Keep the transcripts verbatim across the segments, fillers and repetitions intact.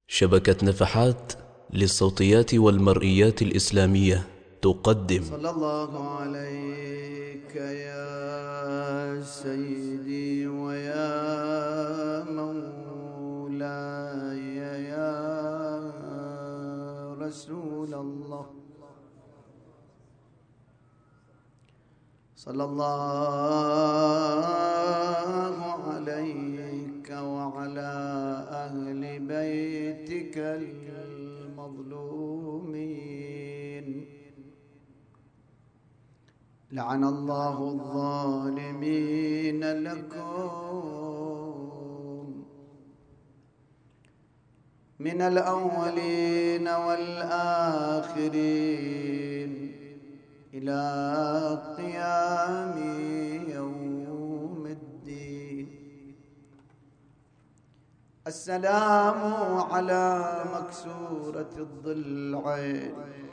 شبكة نفحات للصوتيات والمرئيات الإسلامية تقدم. صلى الله عليك يا سيدي ويا مولاي يا رسول الله. صلى الله عليك وعلى أهل بيتك المظلومين. لعن الله الظالمين لكم من الأولين والآخرين إلى قيام يوم الدين. السلام على مكسورة الضلعين.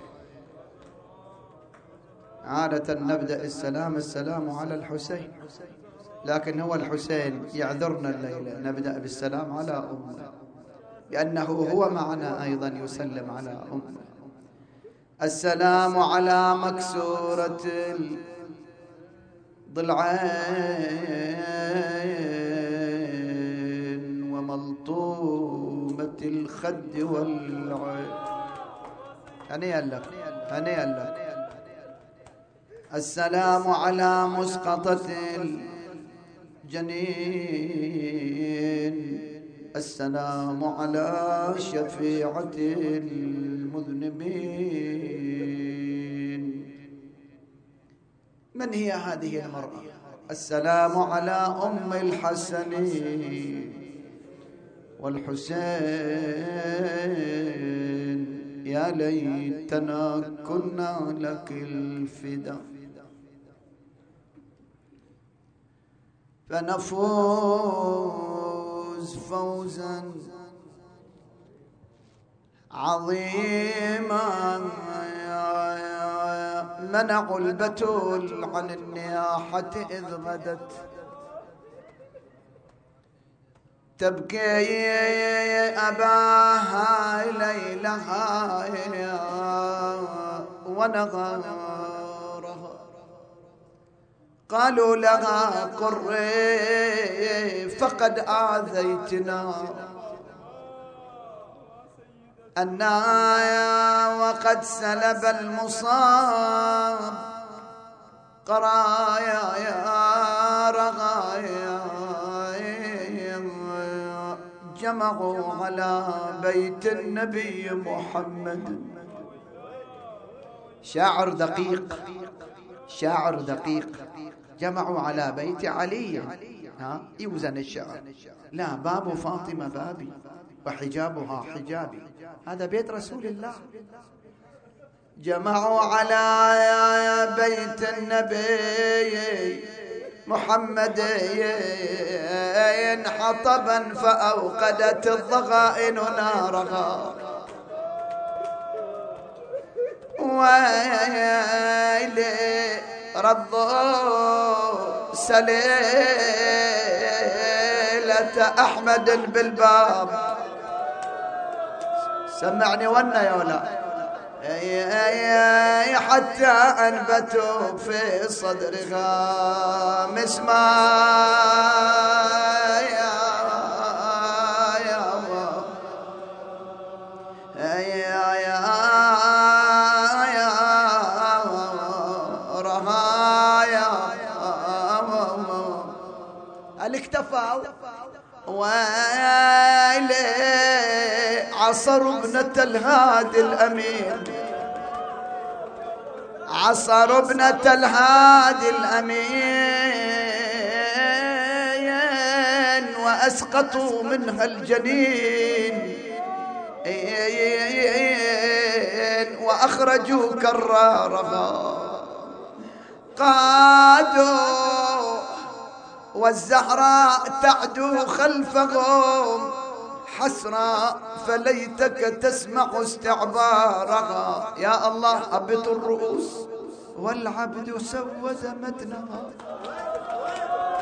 عادة نبدأ السلام السلام على الحسين، لكن هو الحسين يعذرنا الليلة، نبدأ بالسلام على أمه لأنه هو معنا أيضا يسلم على أمه. السلام على مكسورة الضلعين وملطومة الخد والعين. هنيئا لك هنيئا لك. السلام على مسقطة الجنين. السلام على شفيعة المذنبين. من هي هذه المرأة؟ السلام على أم الحسن والحسين. يا ليتنا كنا لك الفدا فنفوز فوزا عظيما. منعوا البتول عن النياحة إذ غدت تبكي أباها ليلها ونغارها. قالوا لها قري فقد آذيتنا النايا وقد سلب المصاب قرايا يا رغايا. جمعوا على بيت النبي محمد. شاعر دقيق شاعر دقيق. جمعوا على بيت علي، ها يوزن الشعر. لا، باب فاطمة بابي وحجابها حجابي، هذا بيت رسول الله. جمعوا على بيت النبي محمد حطبا فأوقدت الضغائن نارها. ويلي رضوا سليلة أحمد بالباب. سمعني ونا يا ولا حتى أنبتوا في صدرها مسمار يا يا يا يا يا رهايا الاكتفاء. ويلي عصر ابنة الهادي الأمين. عصر ابنة الهادي الأمين وأسقطوا منها الجنين وأخرجوا كرارها. قادوا والزهراء تعدو خلفهم حسرا فليتك تسمع استعبارها. يا الله أبت الرؤوس والعبد سوز متنها.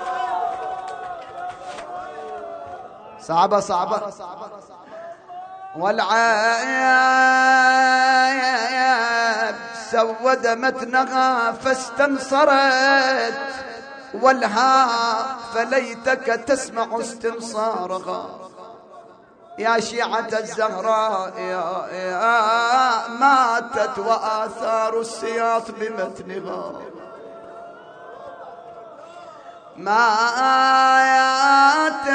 صعبة صعبة والعيب سود متنها فاستنصرت، والها فليتك تسمع استنصارها. يا شيعة الزهراء يا, يا ماتت وآثار السياط بمتنها، ماتت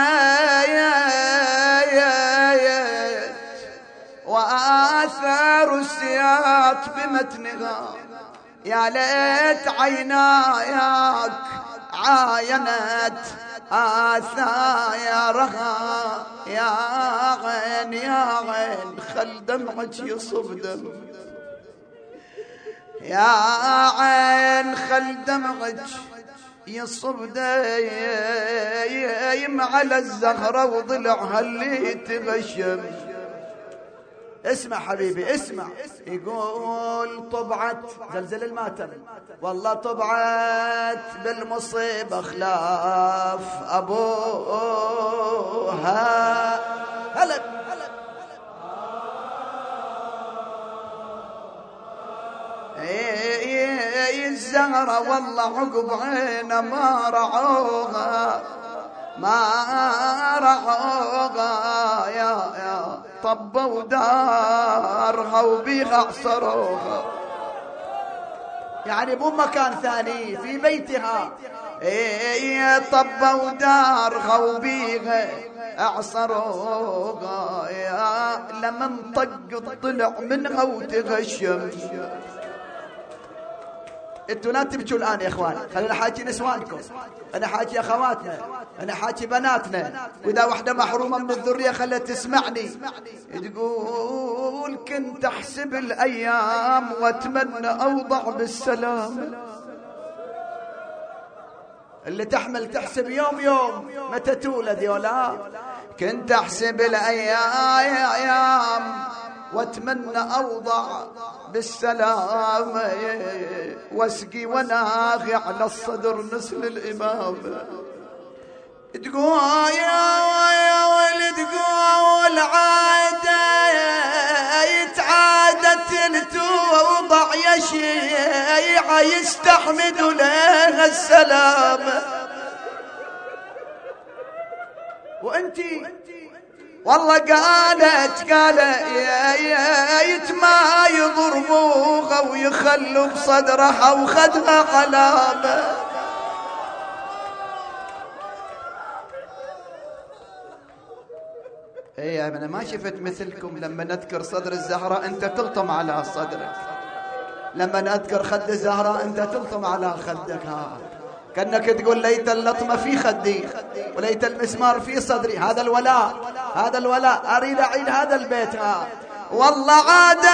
وآثار السياط بمتنها. يا ليت عيناك عاينت آثارها، يا عين يا عين خل دمعك يصب دم، يا عين خل دمعك يصب دايم على الزهرة وضلعها اللي تغشم. اسمع حبيبي اسمع، يقول طبعت زلزل الماتم، والله طبعت بالمصيبة خلاف أبوها. هلا الزهرة والله عقب عينه ما رعوها، ما رعوها يا يا طبوا دارها وبيها عصروها. يعني مو مكان ثاني في بيتها، ايه طبوا دارها وبيها اعصروها. يا لمن طق طلع منها وتغشم. انتوا لا تبكوا الان يا اخوان، خلينا حاكي نسوانكم، انا حاكي اخواتنا، انا حاكي بناتنا، واذا واحده محرومه من الذريه خلت تسمعني. تقول كنت احسب الايام واتمنى اوضع بالسلام. اللي تحمل تحسب يوم يوم متى تولد يولا. كنت احسب الايام واتمنى اوضع بالسلام، واسقي وناغي على الصدر نسل الامام. تقول يا ولد تقول عاده يتعادت توضع يا شيعة يستحمد لها السلام. وانتي والله قالت قالت يا يا ما يضربوها ويخلوا بصدرها وخدها علامة. ايه انا ما شفت مثلكم لما نذكر صدر الزهراء انت تلطم على صدرك، لما نذكر خد الزهراء انت تلطم على خدك. ها كأنك تقول ليت اللطمة في خدي وليت المسمار في صدري. هذا الولاء، هذا الولاء. أريد أعيد هذا البيت. ها والله عادت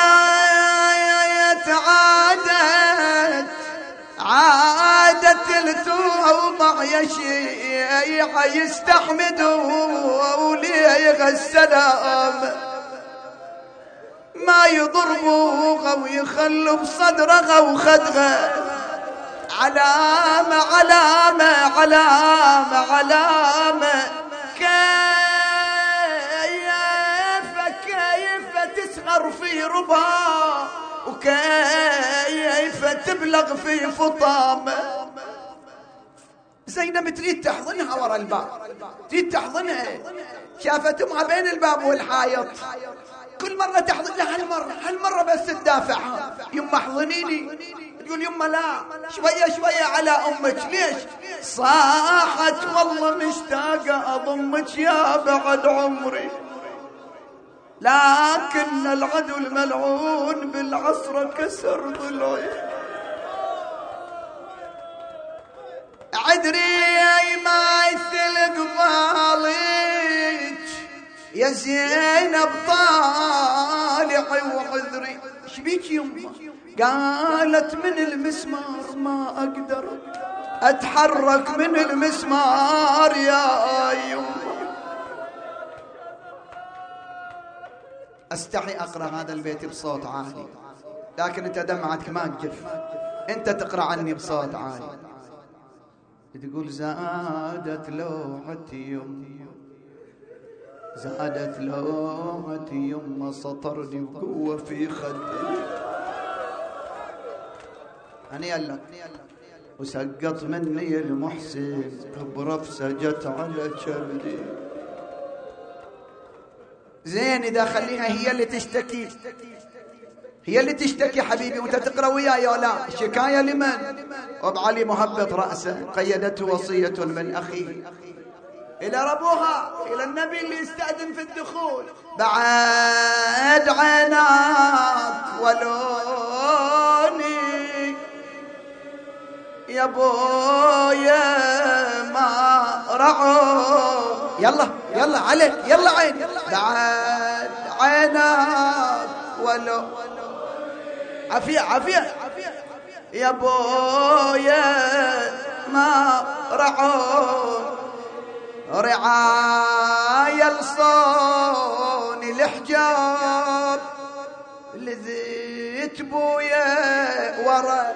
عادت عادت التوضع يا شيعة يستحمدوا وليه السلام، ما يضربوها ويخلوا بصدرها وخدها علامة علامة علامة علامة. كيف كيف تسهر في ربا وكيف تبلغ في فطام. زينب تريد تحضنها ورا الباب، تريد تحضنها، شافت امها بين الباب والحائط، كل مرة تحضن لها هالمرة هالمرة بس تدافعها. يما احضنيني، تقول يما لا شوية شوية على أمك. ليش؟ صاحت والله مشتاقة أضمك يا بعد عمري، لكن العدو الملعون بالعصر كسر ضلعي. عذري ما يثل قبالك يا زينب طالعي وعذري. شبيك يما؟ قالت من المسمار ما أقدر أتحرك من المسمار يا يما. أستحي أقرأ هذا البيت بصوت عالي، لكن أنت دمعتك ما تجف، أنت تقرأ عني بصوت عالي. تقول زادت لوعتي يوم زادت لومتي يما سطرني بقوة في خدي أنا يلا وسقط مني المحسن برفسة جت على كبدي. زين إذا خليها هي اللي تشتكي، هي اللي تشتكي حبيبي وانت تقرأ وياي ولا الشكاية لمن؟ أبو علي مهبط رأسه قيدته وصية من أخيه إلى ربوها إلى النبي اللي يستأذن في الدخول. بعد عيناك ولوني يا بويا ما رعوا. يلا يلا علي يلا عين. بعد عيناك ولو عافية عافية يا بويا ما رعوا رعاية لصون الحجاب لذيت بويا ورا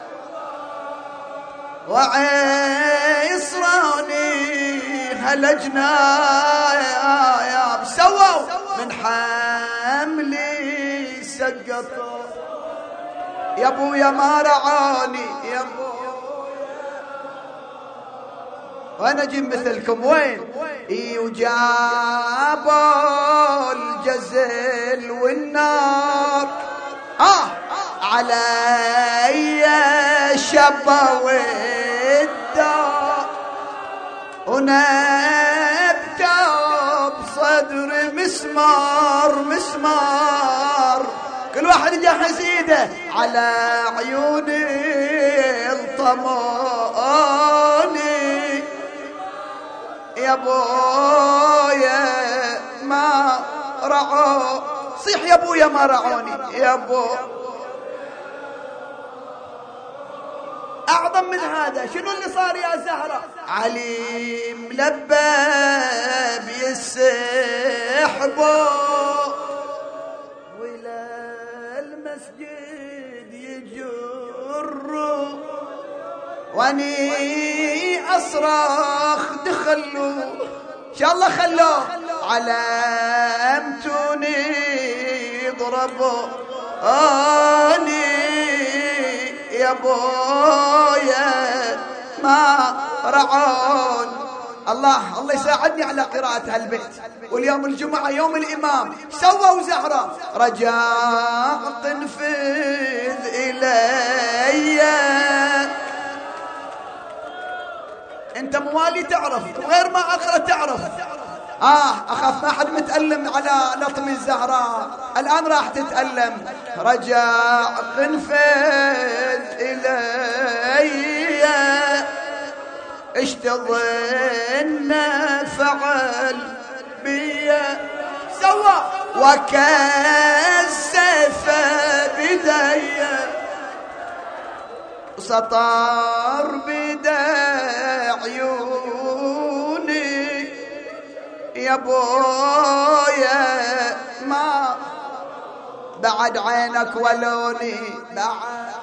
وعيصراني هلجنا يا بسووا من حملي سقطوا يا ابويا ما رعاني يا ابو وانا اجيب مثلكم وين اي وجابوا الجزل والنار اه علي شبوا الدار ونبتة بصدر مسمار مسمار كل واحد يجهز ايده على عيوني الطماني يا بويا ما رعوا صيح يا بويا ما رعوني يا بو. أعظم من هذا شنو اللي صار يا زهرة؟ علي ملبى بيسحبه وإلى المسجد يجروا واني أصرخ دخلوا إن شاء الله خلوه علمتوني ضربوا أني يا بويا ما رعون. الله الله يساعدني على قراءة هالبيت. واليوم الجمعة يوم الإمام سووا زهرة رجاء تنفذ إلي. انت موالي تعرف غير ما اقرأ تعرف. اه اخاف ما حد متألم على لطم الزهراء الان راح تتألم. رجاء قنفذ الي ايش تظن فعل بيا سوى وكسف بدي سطر بدا عيوني يا بويا ما بعد عينك ولوني بعد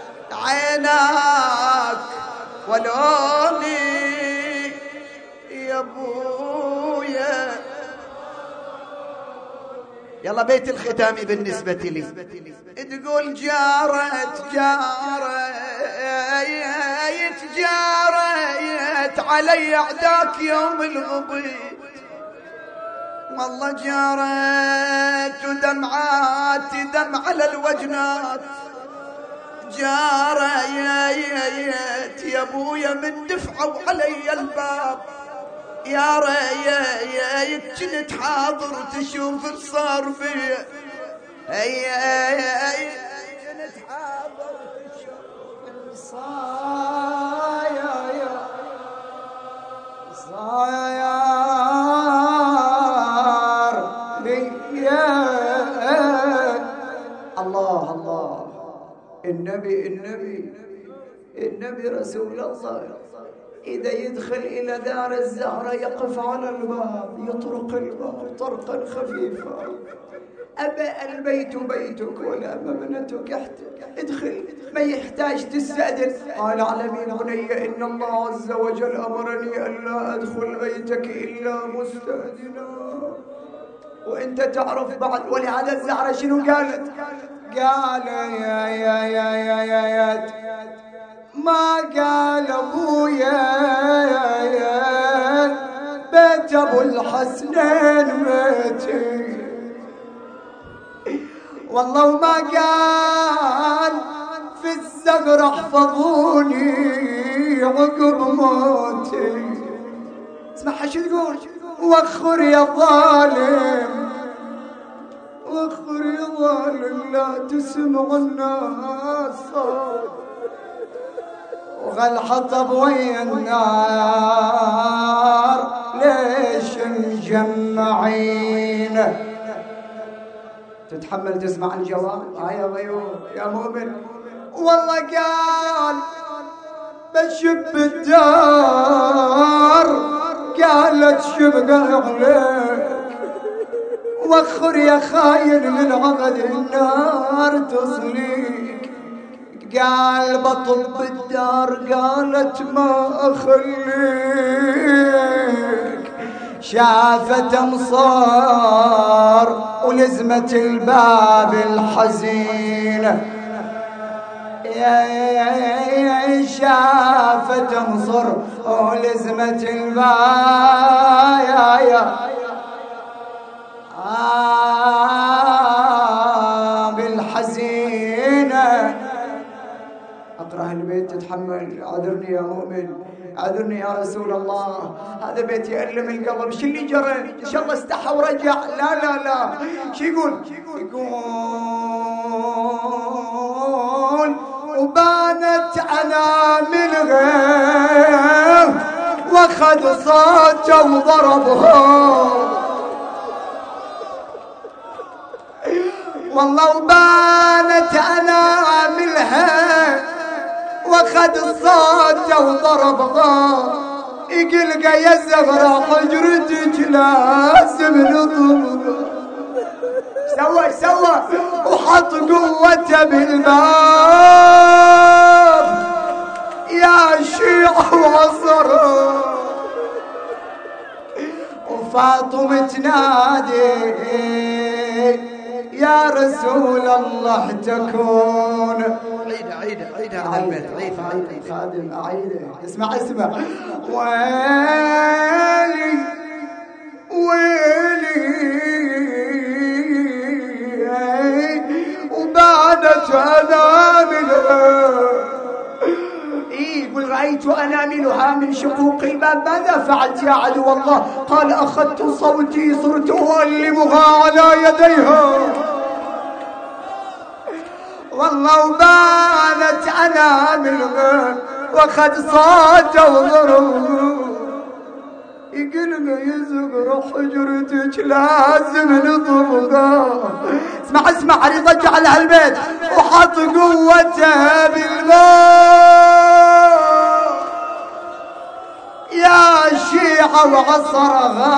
عينك ولوني يا بويا. يلا بيت الختام بالنسبة لي تقول جارت جارت جارت علي عداك يوم الغبيط والله جارت ودمعات دمع على الوجنات جارت يا ابويا من دفعوا علي الباب يا ريت كنت حاضر تشوف الصار فيا هي كنت حاضر تشوف الصار صاير بيا. الله الله النبي النبي النبي رسول الله إذا يدخل إلى دار الزهرة يقف على الباب يطرق الباب طرقا خفيفا. أبا البيت بيتك ولا مبنتك ادخل ما يحتاج تستأذن. قال اعلمي بني إن الله عز وجل أمرني ألا أدخل بيتك إلا مستأذنا. وانت تعرف بعد. ولهذا الزهرة شنو قالت؟ قال يا يا يا يا يا يا ما قال ابويا بيت ابو الحسنين بيتي، والله وما قال في الزغر احفظوني عقب موتي. اسمعها شو تقول؟ وخر يا ظالم، وخر يا ظالم لا تسمع الناس صوت، وغل حطب ويا النار ليش مجمعين. تتحمل تسمع الجواب؟ آه يا غيور يا مؤمن. والله قال بشب الدار، قالت شبقى عليك، وخر يا خاين من عقد النار تصليك. قال بطب الدار، قالت ما اخليك. شافت امصار ولزمت الباب الحزين، يا شافت مصر ولزمت الباب يا يا بالحزينة. اقرأ البيت تتحمل. عذرني يا مؤمن، عذرني يا رسول الله، هذا بيت يألم القلب. شو اللي جرى؟ ان شاء الله استحى ورجع. لا لا لا، شو يقول؟ يقول وبانت انامل غير واخذ صوته وضربها، والله وبانت اناملها واخذ صوته وضربها. يقلقى يا الزغرة حجرتك لازم نضربها. سوى سوى وحط قوته بالباب يا شيعة وعصره. وفاطمة تنادي يا رسول الله تكون. عيدها عيدها عيدها على البيت. عيدها عيدها خادم عيدها. اسمع اسمع. ويلي ويلي وبانت اناملها. يقول رأيت أناملها من شقوق الباب. ماذا فعلت يا عدو الله؟ قال أخذت صوتي صرت أؤلمها على يديها، والله وبانت أناملها وأخذ صوته وضربه. يقول له يا زغرة حجرتك لازم نضربها. اسمع اسمع، رضا على هالبيت وحط قوته بالباب يا شيعة وعصرها.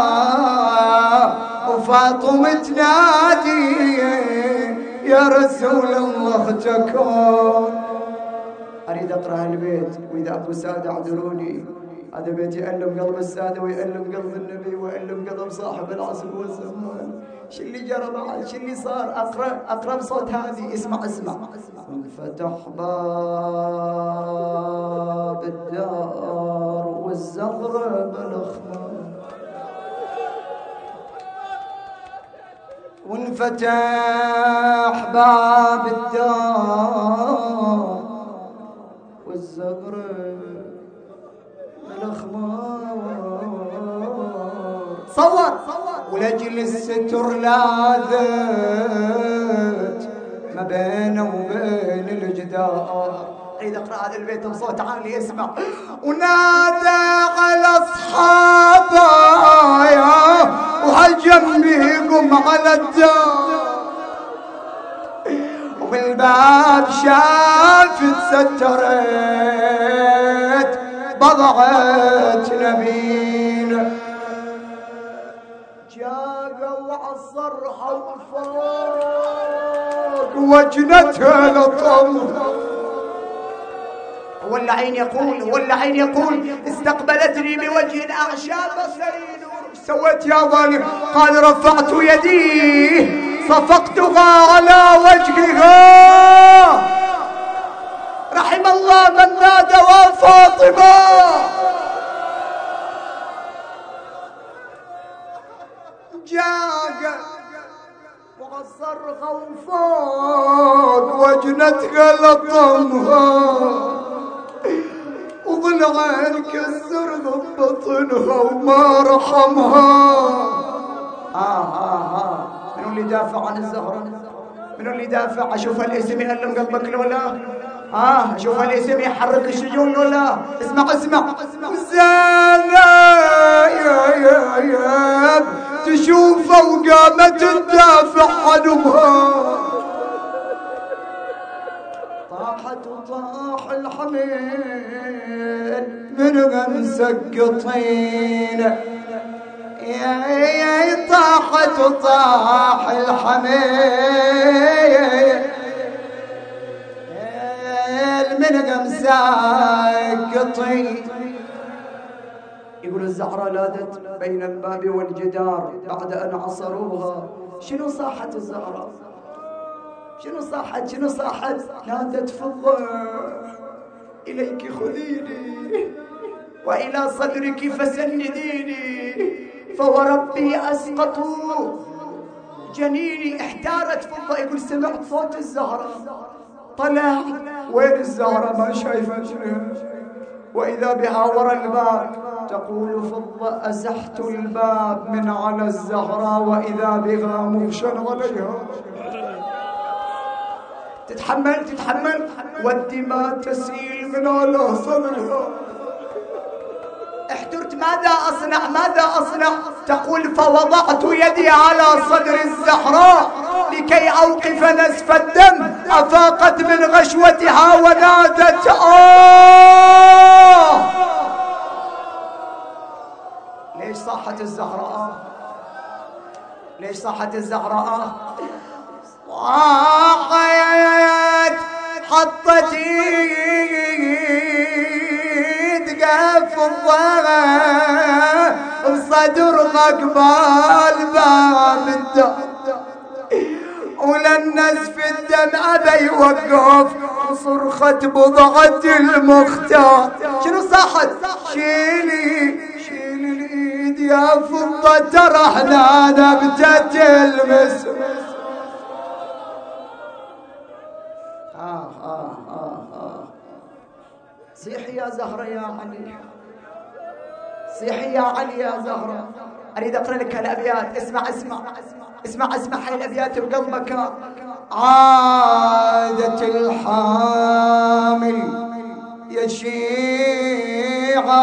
وفاطمة تنادي يا رسول الله تكون. أريد أقرأ البيت، وإذا أبو سادة اعذروني، هذا بيت يألم قلب السادة ويألم قلب النبي ويألم قلب صاحب العصر والزمان. شو اللي جرى بعد؟ شو اللي صار؟ أقرأ أقرأ بصوت هادي. اسمع اسمع. انفتح باب الدار والزغر بالأخمار، وانفتح باب الدار والزغر بالأخمار. صور ولجل الستر لاذت ما بينه وبين الجدار. اريد اقرا هذا البيت بصوت عالي. اسمع. ونادى على اصحابه وهجم بيقوم على الدار، وبالباب شاف تسترت بضعة نبيل. جاء وعصرها وفوق وجنتها لطم. واللعين يقول واللعين يقول استقبلتني بوجه أعشى بصري نور. سويت يا ظالم؟ قال رفعت يدي صفقتها على وجهها. رحم الله من نادى وفاطمة. جاء وصرخ وفوق وجنتها لطمها وضلع انكسر ببطنها وما رحمها. آه آه آه منو اللي دافع عن الزهرة؟ منو اللي دافع؟ أشوف الاسم يألم قلبك لولا؟ آه أشوف الاسم يحرك الشجون لولا؟ اسمع اسمع زينب يا يا يا تشوفه وقامت تدافع عن أمها. طاحت وطاح الحميل من مسقطين يا يا طاحت وطاح الحميل من مسقطين. يقول الزهرة لاذت بين الباب والجدار بعد أن عصروها. شنو صاحت الزهرة؟ شنو صاحت؟ شنو صاحت؟ نادت فضة إليك خذيني وإلى صدرك فسنديني فوربي أسقطوا جنيني. احتارت فضة. يقول سمعت صوت الزهرة طلع. وين الزهرة؟ ما شايفتها. وإذا بها ورا الباب تقول فضة أزحت الباب من على الزهرة وإذا بها مغشى عليها. تتحمل تتحمل والدماء تسيل من على صدرها. احترت ماذا أصنع ماذا أصنع؟ تقول فوضعت يدي على صدر الزهراء لكي أوقف نزف الدم. أفاقت من غشوتها ونادت آه. ليش صاحت الزهراء؟ ليش صاحت الزهراء؟ وقعت حطت ايد قف الضغط بصدرها قبال باب الدم وللنزف الدم ابى يوقف وصرخت بضعة المختار. شنو صاحت؟ شيلي شيلي الايد يا فضة ترى احنا نبتة تلمس. آه آه آه آه صيحي يا زهرة يا علي، صيحي يا علي يا زهرة. أريد أقرأ لك الأبيات. اسمع اسمع اسمع اسمع هاي الأبيات بقلبك. عادت الحامل يا شيعة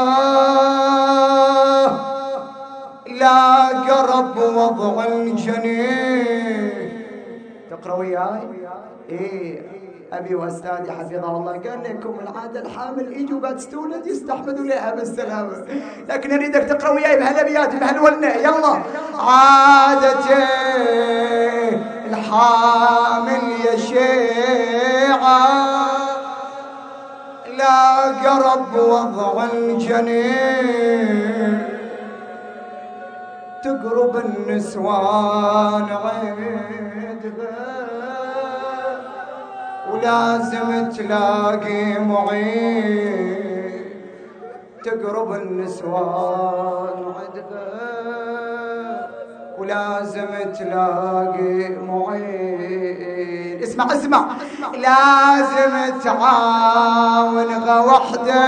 لا قرب وضع الجنين. تقرأ وياي؟ إيه أبي وأستاذي حفظه الله قال لكم العادة الحامل يجوا بعد ستولد يستحمدوا لها بالسلامة، لكن أريدك تقرأ وياي بهالأبيات بهالولنة. يلا. عادة الحامل يا شيعة لا قرب وضع الجنين تقرب النسوان عيدها ولازم تلاقي معين. تقرب النسوان عدها ولازم تلاقي معين. اسمع اسمع لازم تعاونها وحده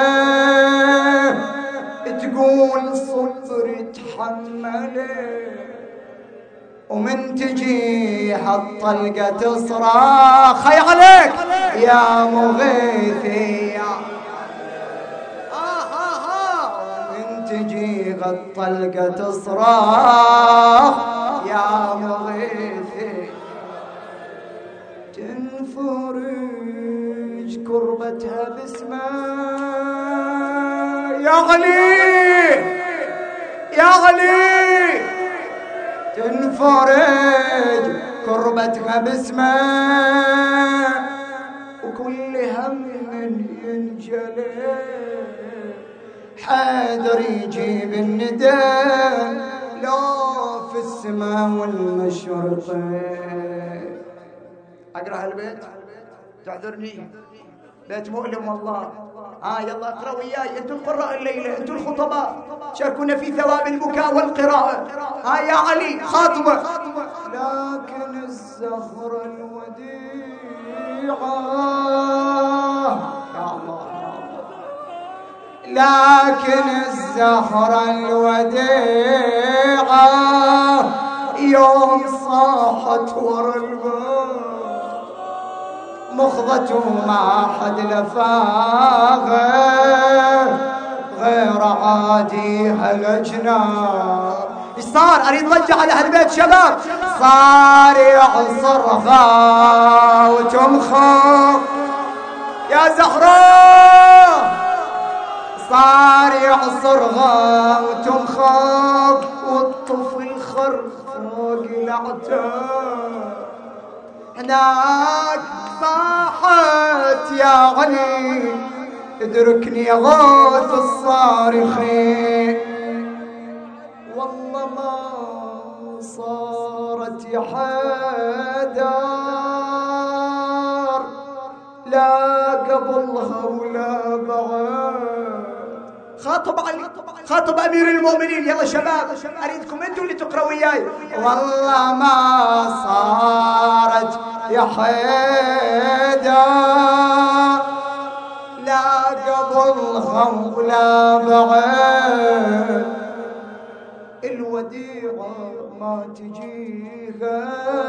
تقول صبر تحمله ومن تجي هالطلقة تصرخ خي عليك يا مغيثي يا آه آه آه. ومن تجي هالطلقة تصرخ يا مغيثي تنفرج كربتها باسمه يا علي يا علي تنفرج كربتها باسمه وكل هم ينجلي حيدر يجيب الندى لو في السماء والمشرق. اقرا هالبيت تعذرني بيت مؤلم والله. اه يلا اقرا وياي انتم القراء الليله، انتم الخطباء، شاركونا في ثواب البكاء والقراءه. اه يا علي خاطبه. لكن الزهر الوديعه يا الله، لكن الزهر الوديعه يوم صاحت ورا الباب مخضته ما حد لفاها غير عادي هالجناب. ايش صار؟ اريد ضجه على هالبيت شباب. صار يعصرها وتمخض يا زهراء، صار يعصرها وتمخض والطفل خر فوق العتاب. هناك صاحت يا علي ادركني غوث الصارخين، والله ما صارت يا حيدر لا قبلها ولا بعد. خاطب علي، خاطب امير المؤمنين. يلا شباب اريدكم انتم اللي تقرأوا وياي. والله ما صارت يا حيدر لا قبلها ولا بعد، الوديعة ما تجيها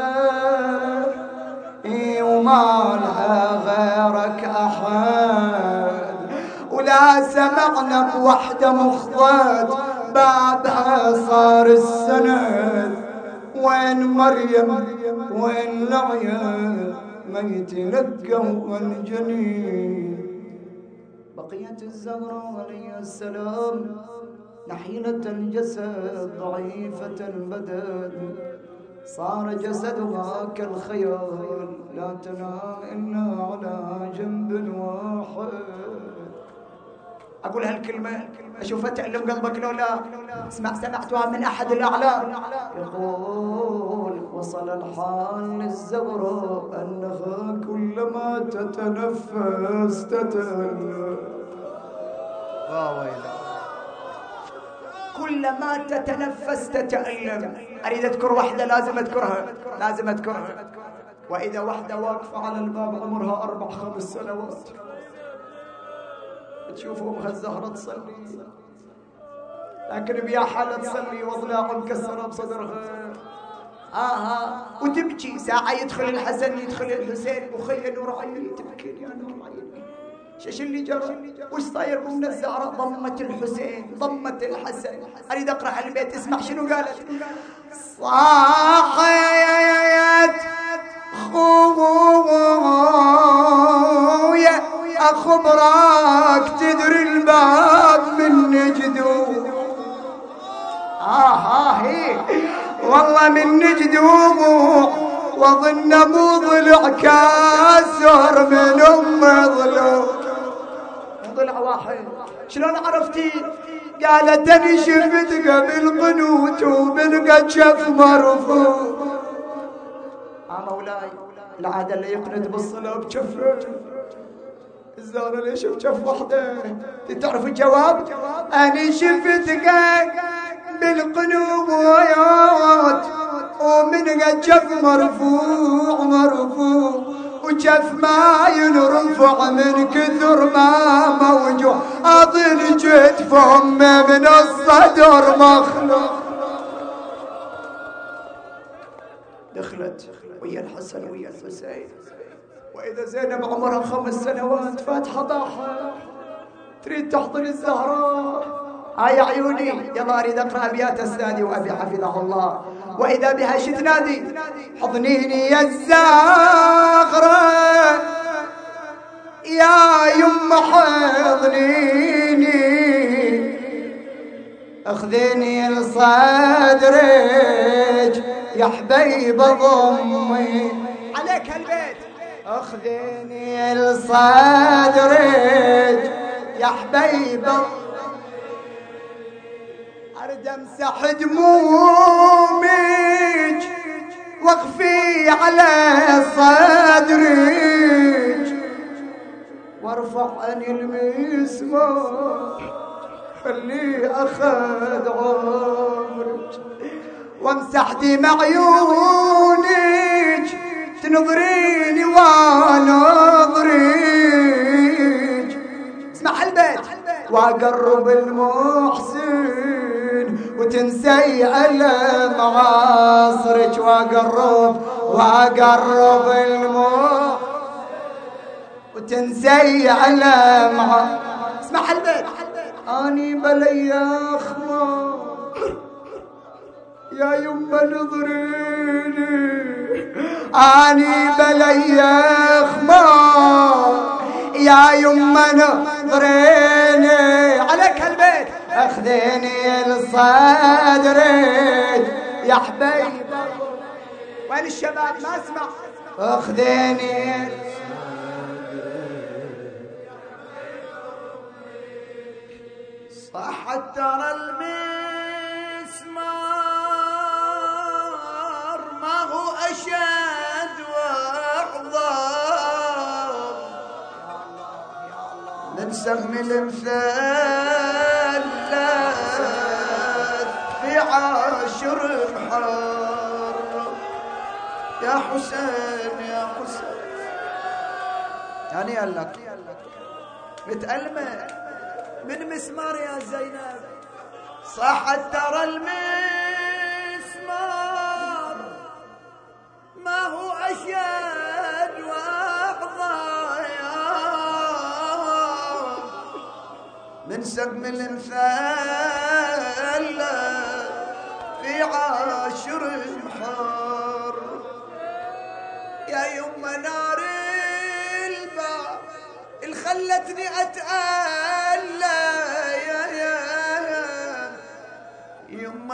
وما لها غيرك أحد، ولا سمعنا بوحدة مخضت بابها صار السند. وين مريم وين العيال ما يتلقوا الجنين. بقية الزهراء عليه السلام نحيلة الجسد ضعيفة البدن، صار جسدها كالخيال لا تنام إلا على جنب واحد. اقول هالكلمه اشوفها تعلم قلبك لو لا. اسمع، سمعتها من احد الاعلام يقول وصل الحال للزغرة انها كلما تتنفس تتألم. كلما تتنفس تتألم. اريد اذكر واحده لازم اذكرها، لازم اذكرها. واذا واحده واقفه على الباب عمرها اربع خمس سنوات تشوفوا امها الزهرة تصلي، لكن بيا حالة تصلي واضلاع مكسرة بصدرها. آها وتبكي. ساعة يدخل الحسن يدخل الحسين وخي نور عيني تبكي يا نور عيني. شش اللي جرى؟ وش صاير بمنا الزهرة؟ ضمت الحسين ضمت الحسن. أريد أقرأ البيت اسمع شنو قالت. صاحيت خويا أخبرك تدري الباب من نجدو. آه هي والله من نجدو وظن مو ضلع كاسر من أم ضلوع. ضلع واحد. شلون عرفتي؟ قالت أني شفت قبل قنوت وبلقى شف مرفوع. آه مولاي العادة اللي يقنت بالصلاة بشفه. الزهرة ليش بشف وحده؟ تعرف الجواب؟ أنا شفتك بالقنوت ومن قد شف مرفوع مرفوع وشف ما ينرفع من كثر ما موجوع. أظن جيت فمي من الصدر مخلوع. دخلت ويا الحسن ويا الحسين، وإذا زينب عمرها خمس سنوات فاتحة ضاحة تريد تحضن الزهراء. هاي عيوني. يلا أريد أقرأ أبيات السادي وأبي حفظه الله. وإذا بها شو تنادي؟ حضنيني يا الزهرة يا يما حضنيني اخذيني لصدرك يا حبيب ضمي. عليك هالبيت. اخذيني لصدرك يا حبيب. ارد امسح دمومك واخفي على صدرك وارفع عن المسمار خلي اخذ عمرك وامسح دمع عيونك تنظريني وانظرك. اسمع البيت. واقرب المحسن وتنسي ألم عصرك واقرب واقرب المحسن وتنسي ألم عصرك. اسمع البيت. اني بلي اخمار يا يما نظريني اني بلي اخمار يا يما نظريني عليك البيت اخذيني لصدرك يا حبيبي. وين الشباب ما اسمع؟ اخذيني صحت ترى المسمار ما هو أشد وأعظم من سهم المثلث في عاشر محرم. يا حسين يا حسين يعني قال لك متألمة من مسمار يا زينب. صحت ترى المسمار ما هو أشد وأعظم من سهم المثلث في عاشر محار. يا يما نار الباب اللي خلتني أتألى يا يا يما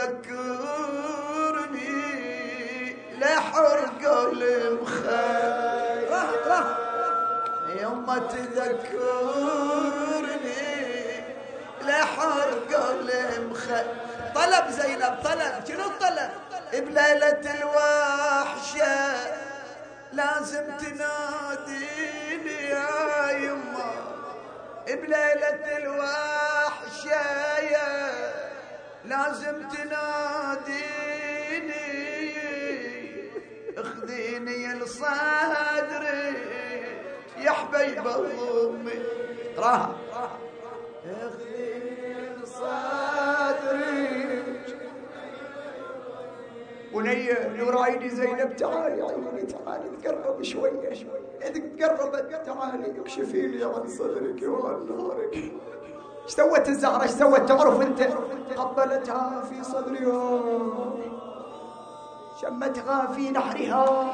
تذكرني لحرق المخيل. يما تذكرني لحرق المخيل. طلب زينب طلب. شنو الطلب؟ بليلة الوحشة لازم تناديني يا يما بليلة الوحشة لازم تناديني اخذيني لصدري يا حبيب امي. راها اخذيني لصدري بنية نور عيني زينب تعالي عيني تعالي تقرب شوية شوية تقربت تعالي اكشفي لي عن صدرك وعن نهارك. ايش سوت الزهرة؟ ايش سوت؟ تعرف انت؟ قبلتها في صدرها شمتها في نحرها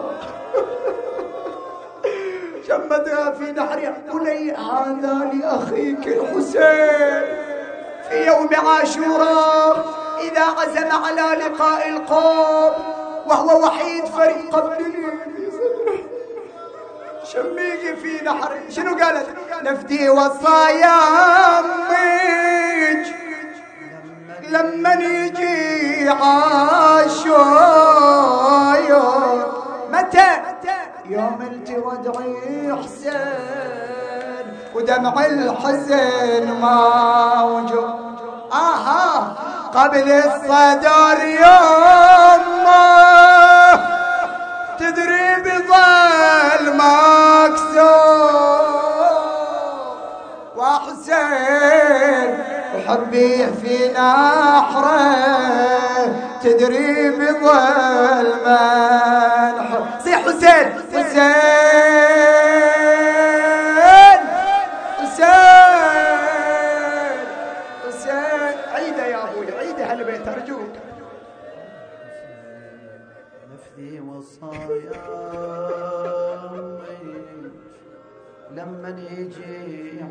شمتها في نحرها. بني هذا لأخيك الحسين في يوم عاشوراء إذا عزم على لقاء القوم وهو وحيد فريق قبلني في صدره شميقي في نحر. شنو قالت؟ نفدي وصايا أمك لما يجي عاشور. متى؟ يوم التودعي حسين ودمع الحزن موجود. آها قبل الصدر يوم تدري بظل مكسور وحسين وحبيه في نحره تدري بظل منحر. صيح حسين حسين حسين حسين. عيده يا ابوي عيده هالبيت ارجوك. نفدي وصايا لما يجي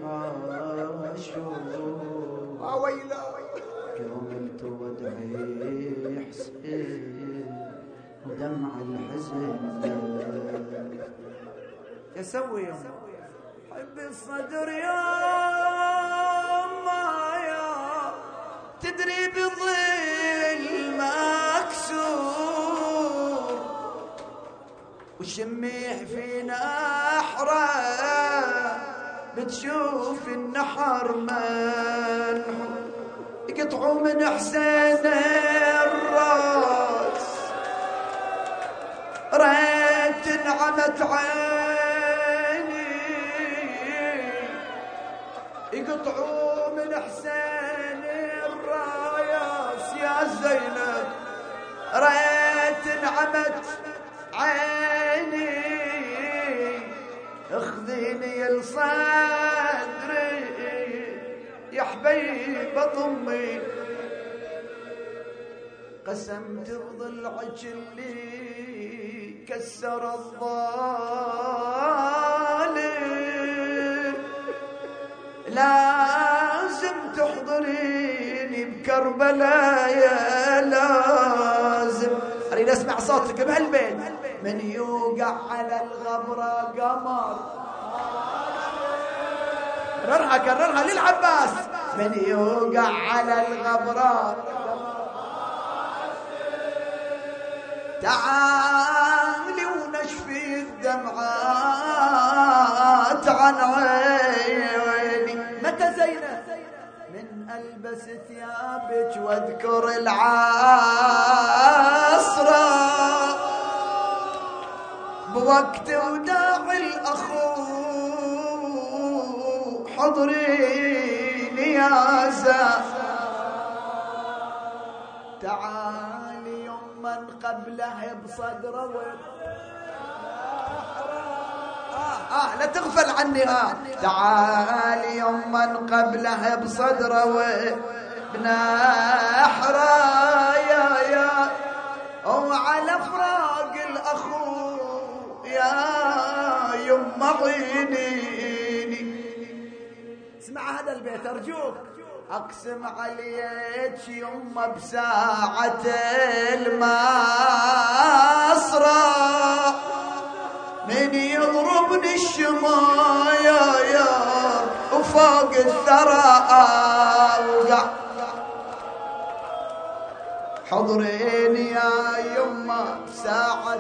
عاشور ويلا يوم التودعي حسين ودمع الحزن يسوي يوم حب الصدر يا ما يا تدري بظل مكسور وشميح في نحره بتشوف النحر منحور يقطعوا من حسين الراس ريت انعمت عيني يقطعوا من حسين الراس يا زينب ريت انعمت عيني اخذيني لصدري يا حبيبة ضمي قسمت بضلعك اللي كسر الظالم لازم تحضريني بكربلاء يا لازم. اريد اسمع صوتك بهالبيت. من يوقع على الغبرة قمر كررها كررها للعباس. من يوقع على الغبرة تعالي ونشفي الدمعات عن عيني. متى زينب من ألبس ثيابك واذكر العصر بوقت وداع الأخو حضريني يا زا تعالي يما قبله بصدره آه, آه لا تغفل عني آه تعالي يما قبله بصدره بنحره يا يا وعلى فراق الأخو يا يما عينيني. اسمع هذا البيت أرجوك. أقسم عليك يما بساعة المسرى من يضربني الشمايا يا وفوق الثرى أوقع حضريني يا يما بساعة.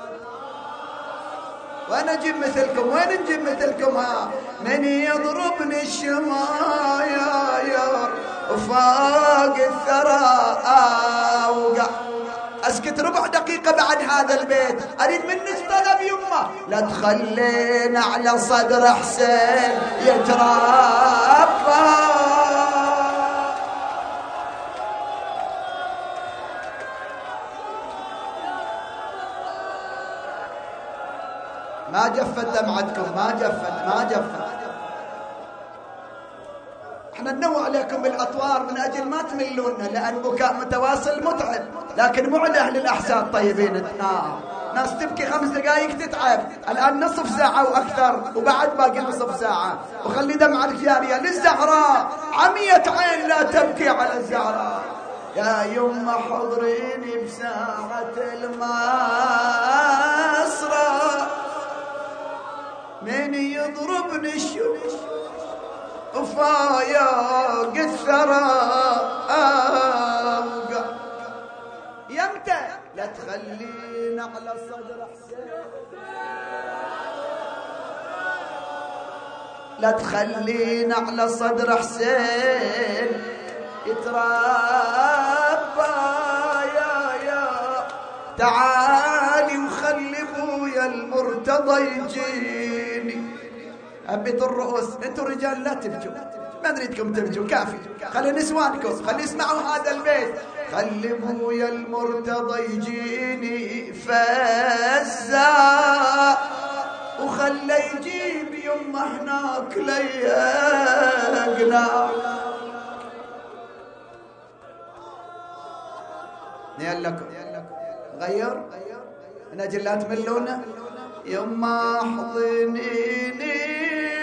وانا اجيب مثلكم وين نجيب مثلكم ها. من يضربني الشمايا يا وفوق الثرى اوقع. اسكت ربع دقيقة بعد هذا البيت. اريد منك طلب يمه لا تخلينا على صدر حسين يتربى. ما جفت دمعتكم ما جفت ما جفت. احنا ننوع عليكم بالاطوار من اجل ما تملونا لان بكاء متواصل متعب لكن مو على اهل الاحساء الطيبين. نعم ناس تبكي خمس دقائق تتعب. الان نصف ساعه واكثر وبعد باقي نصف ساعه وخلي دمعة جاريه للزهراء. عميت عين لا تبكي على الزهراء. يا يما حضريني بساعه المسرى من يضربني الشوش وفايق الثرى اوقع. يمتى لا تخلينا على صدر حسين لا تخلينا على صدر حسين يتربى يا يا تعالي وخلي ابويا المرتضى يجيني. أبيض الرؤوس انتوا رجال لا تبكوا ما نريدكم تبكوا كافي. خلي نسوانكم خلي يسمعوا هذا البيت. خلي ابويا المرتضى يجيني فزا وخلي يجيب يمه هناك ليقنا. يلكم غير من اجل لا تملونا. يما احضنيني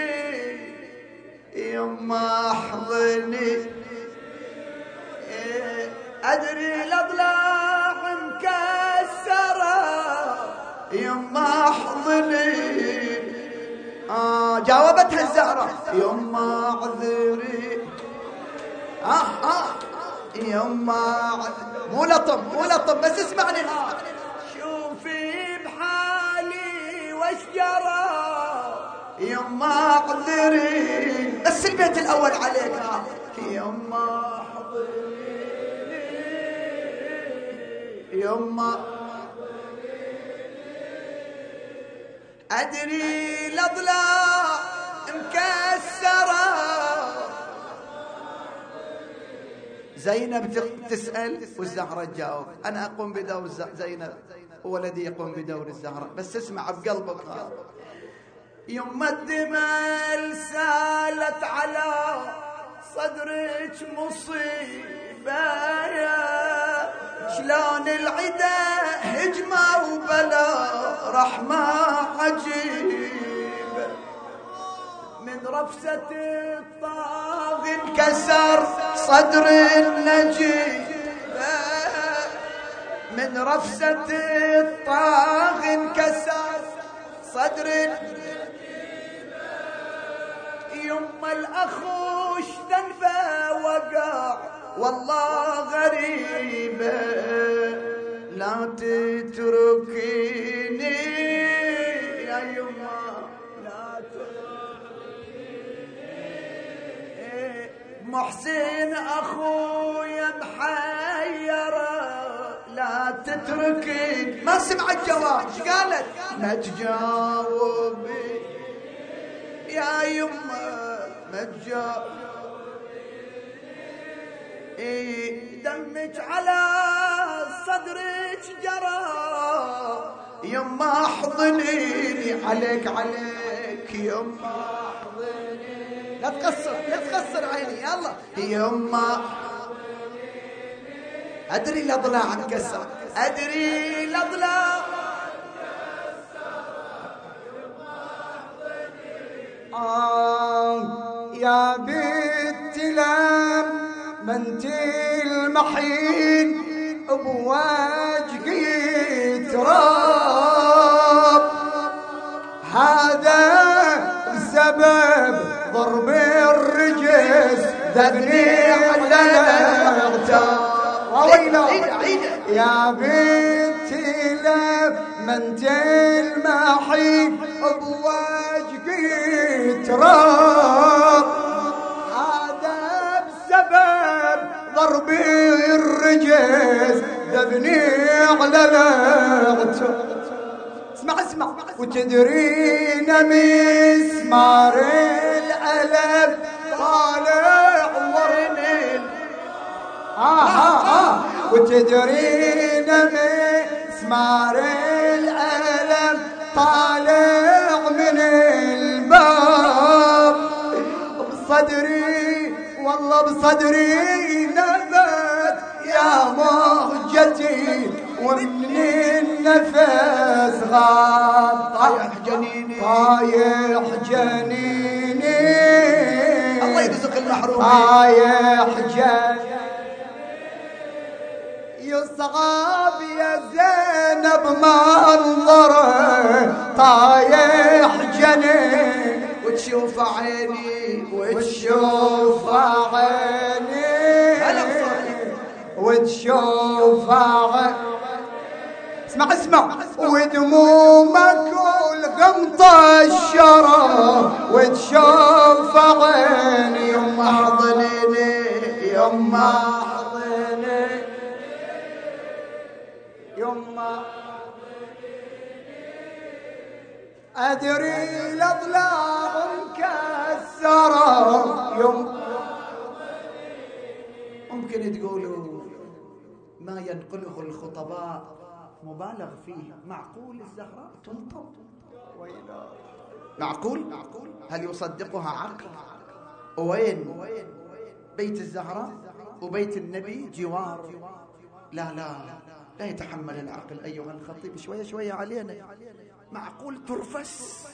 يما احضني ادري الاضلاع مكسره يما احضني. آه جاوبتها الزهره يما اعذري. آه آه يما مو لطم مو لطم بس اسمعني. شوفي بحالي وش جرى يما اعذري بس البيت الاول عليك. يما حضريني يما ادري الاضلاع مكسره. زينب تسأل والزهرة تجاوب. أنا أقوم بدور زينب وولدي يقوم بدور الزهرة بس اسمع بقلبك. يما الدمال سالت على صدرك مصيبة شلون العدا هجمة وبلا رحمة عجيبة من رفسة الطاغي انكسر صدر النجيب من رفسة الطاغي انكسر صدر يما الأخوش ذنبه وقع والله غريبة لا تتركيني يا يما لا تتركيني محسن أخويا محيرة لا تتركيني. ما سمع الجواب ايش قالت؟ ما تجاوبي يا يما ما تجاوبي إيه دمك على صدرك جرى يما احضنيني عليك عليك يما احضنيني لا تقصر لا تقصر عيني يلا يما ادري الاضلاع انكسر ادري الاضلاع آه يا بنت لم ما انت المحين بوجهي تراب هذا بسبب ضرب الرجس ذبني على الاغتاب. يا بنتي لما انت المحين بوجهي تراب هذا بسبب ضرب الرجس ذبني على الاغتاب. اسمع اسمع وتدرين مسمار الألم طالع ورنين آه آه آه وتدرين مسمار الألم طالع من الباب بصدري والله بصدري نبت يا مهجتي ومن النفس غاب طايح جنيني طايح جنيني الله يرزق المحرومين طايح جنيني يصعب يا زينب منظره طايح جنين وتشوف عيني وتشوف عيني وتشوف عيني. اسمع اسمع ودمومك والقمطة الشرى وتشوف عيني يما احضنيني يما احضني يما ادري الاضلاع مكسره يما. ممكن تقولوا ما ينقله الخطباء مبالغ فيه. معقول الزهراء تلطم؟ معقول؟ هل يصدقها عقل؟ وين بيت الزهراء وبيت النبي جوار؟ لا لا لا يتحمل العقل أيها الخطيب. شوية شوية علينا. معقول ترفس؟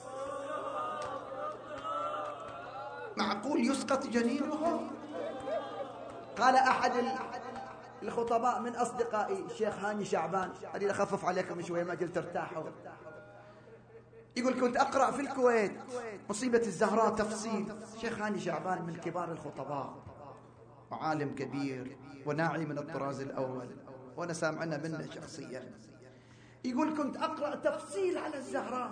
معقول يسقط جنينها؟ قال أحد الخطباء من أصدقائي الشيخ هاني شعبان، هذه أخفف عليكم شوية ما قلت ارتاحوا، يقول كنت أقرأ في الكويت مصيبة الزهراء تفصيل. الشيخ هاني شعبان من كبار الخطباء وعالم كبير وناعي من الطراز الأول، وأنا سامعنا منه شخصيا. يقول كنت أقرأ تفصيل على الزهراء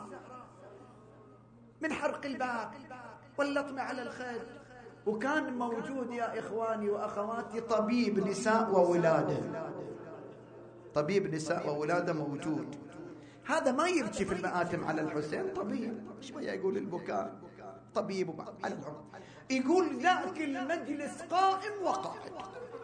من حرق الباب واللطم على الخد، وكان موجود يا إخواني وأخواتي طبيب نساء وولادة، طبيب نساء وولادة موجود. هذا ما يبكي في المآتم على الحسين، طبيب شوية يقول البكاء، طبيب على العمر. يقول ذاك المجلس قائم وقاعد،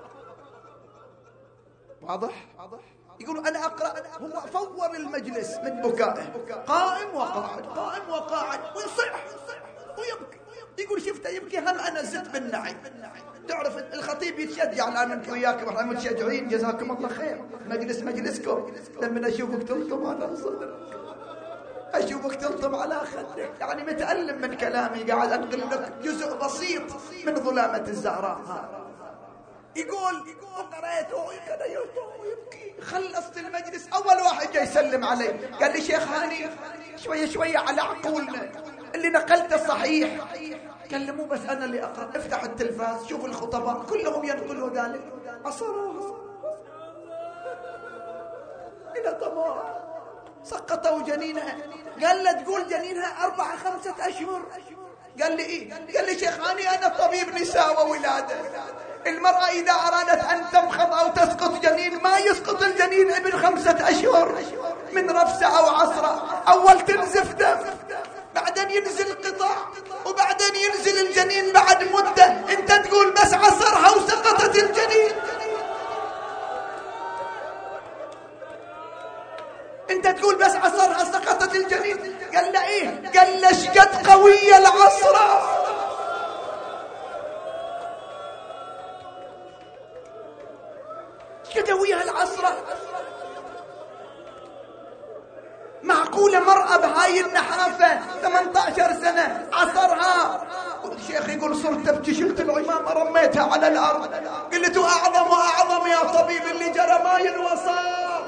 واضح؟ يقول أنا أقرأ، هو فور المجلس من بكائه، قائم وقاعد قائم وقاعد ويصيح ويبكي. يقول شفته يبكي هم أنا زدت بالنعي. تعرف الخطيب يتشجع لأنك وياكم احنا متشجعين، جزاكم الله خير، مجلس مجلسكم. لما أشوفك تلطم على صدرك، أشوفك تلطم على خدك، يعني متألم من كلامي، قاعد أنقل لك جزء بسيط من ظلامة الزهراء. يقول وقرأته وكذا ويبكي. خلصت المجلس، أول واحد جاي يسلم علي قال لي شيخ هاني شوية شوية على عقولنا، اللي نقلته صحيح. قال لي مو بس أنا اللي أقرأ، افتح التلفاز شوف الخطباء كلهم ينقلوا ذلك. عصروها إلى طمار، سقطوا جنينها. قال له تقول جنينها أربعة خمسة أشهر. قال لي إيه؟ قال لي شيخ هاني أنا طبيب نساء وولادة، المرأة إذا أرادت أن تمخض أو تسقط جنين ما يسقط الجنين ابن خمسة أشهر من رفسة أو عصرة. أول تنزف دم، بعدين ينزل قطع، وبعدين ينزل الجنين بعد مدة. أنت تقول بس عصرها وسقطت الجنين، أنت تقول بس عصرها سقطت الجنين. قال له إيه؟ قال له شقد قوية العصرة. كدويها العصرة. معقولة مرأة بهاي النحافة ثمانية عشر سنة عصرها؟ الشيخ يقول صرت ابكي، شلت العمامة رميتها على الأرض، قلت أعظم وأعظم يا طبيب اللي جرى ما ينوصف.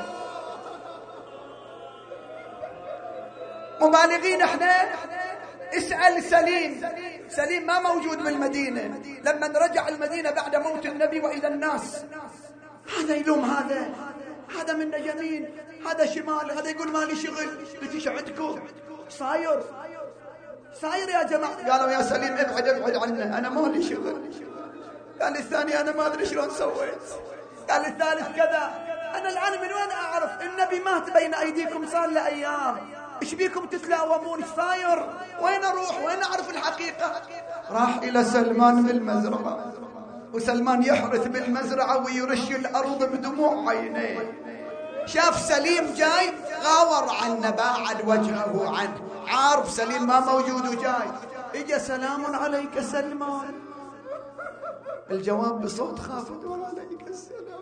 مبالغين احنا. اسأل سليم، سليم ما موجود بالمدينة، لما رجع المدينة بعد موت النبي وإلى الناس، هذا يلوم هذا، هذا منا جميل، هذا شمال، هذا يقول مالي شغل. قلت ايش عندكم؟ صاير صاير يا جماعة. قالوا يا سليم ابعد ابعد عنا، أنا مالي شغل. قال الثاني أنا ما أدري شلون سويت. قال الثالث كذا. أنا الآن من وين أعرف؟ النبي مات بين أيديكم صار له أيام، إيش بيكم تتلاومون؟ إيش صاير؟ وين أروح؟ وين أعرف الحقيقة؟ راح إلى سلمان بالمزرعة، وسلمان يحرث بالمزرعة ويرش الأرض بدموع عينيه. شاف سليم جاي غاور عنه، باعد وجهه عنه، عارف سليم ما موجود وجاي. إجا سلام عليك سلمان، الجواب بصوت خافت وعليك السلام.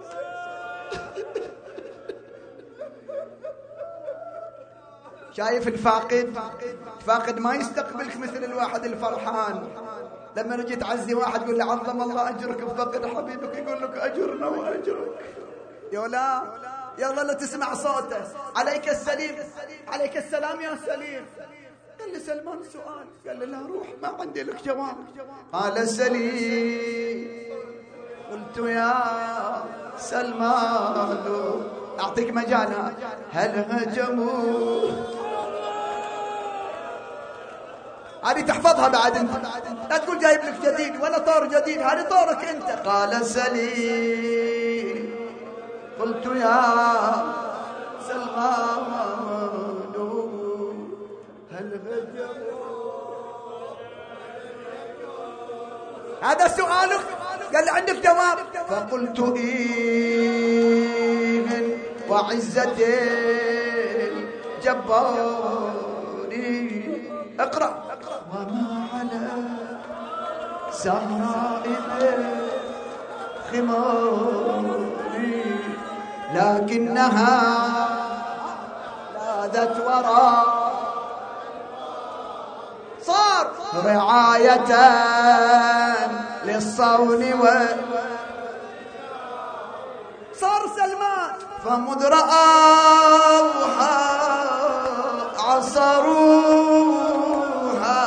شايف الفاقد؟ الفاقد ما يستقبلك مثل الواحد الفرحان. لما نجي تعزي واحد يقول له عظم الله أجرك بفقد حبيبك، يقول لك أجرنا وأجرك. يولا يلا لا تسمع صوته. عليك السليم، عليك السلام يا سليم. قال لي سلمان سؤال. قال لي لا روح ما عندي لك جواب. قال سليم، قلت يا سلمان أعطيك مجانا، هل هجموا؟ هذه تحفظها بعد انت، لا تقول جايب لك جديد ولا طور جديد، هذه طورك انت. قال سليم، قلت يا سلمان هل هجموا؟ هذا سؤالك؟ قال لي عندك جواب؟ فقلت إيه وعزة الجبار. اقرأ. وما على سرائر خماري لكنها لاذت وراء، صار رعاية للصون و صار سلمان. فمذ رأوها عصروها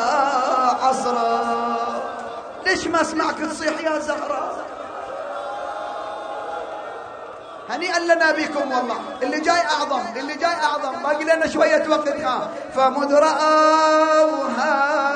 عصرا. ليش ما اسمعك تصيح يا زهراء؟ هنيئا لنا بكم والله. اللي جاي أعظم، اللي جاي أعظم. باقي لنا شوية وقتها. فمذ رأوها